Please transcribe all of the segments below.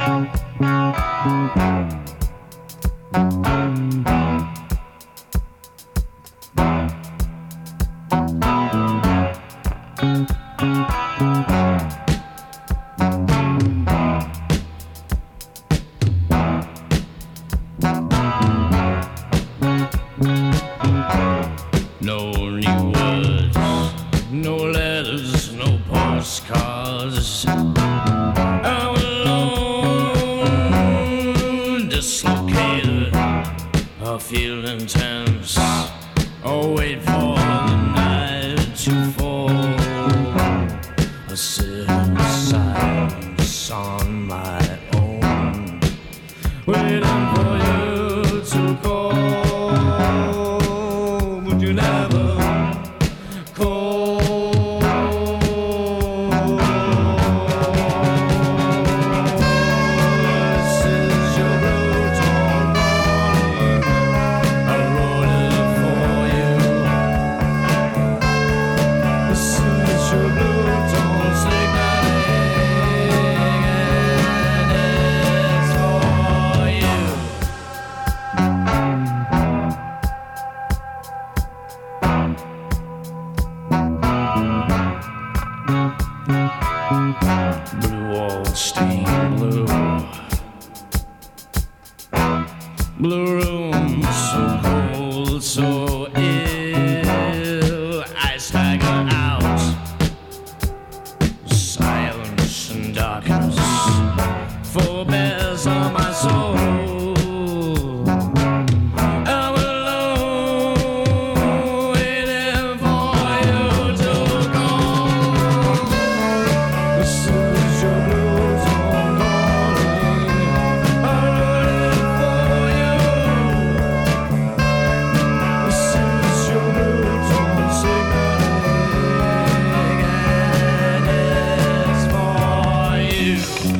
No new words, no letters, no postcards. I'm alone, dislocated. I feel intense. I'll wait for the night to fall. I sit in silence on my own, waiting for you to call. Would you never call? This is your brutal morning. I wrote it for you. This is your brutal signaling, and it's for you. Blue walls stained blue, blue room so cold, so ill. I stagger out, silence and darkness forbears on my soul. I'm alone, waiting for you to call. This is your blues on calling. I wrote it for you. This is your blues on signaling, and it's for you.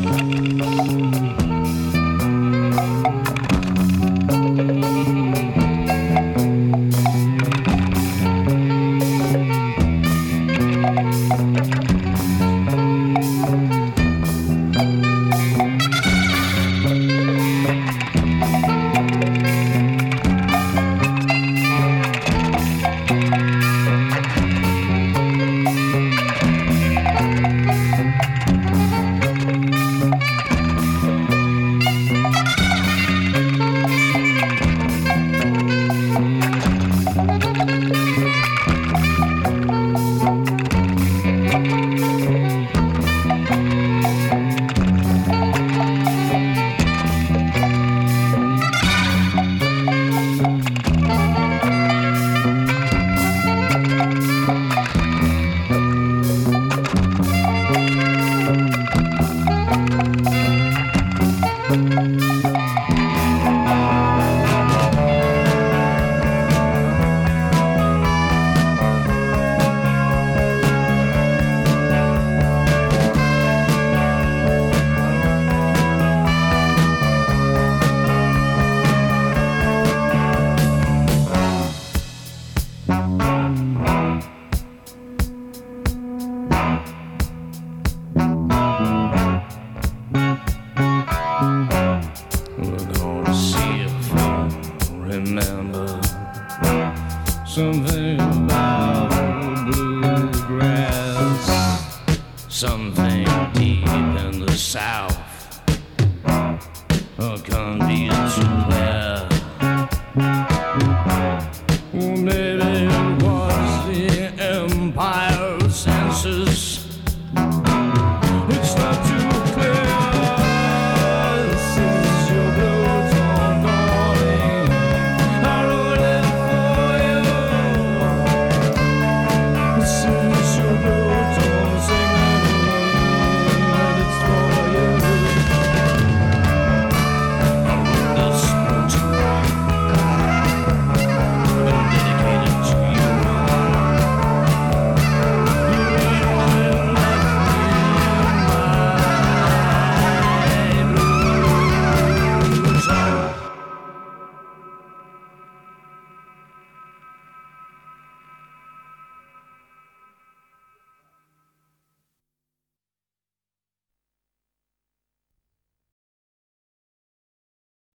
We're gonna see if we'll remember something about bluegrass, something deep in the South. I can't be too clear.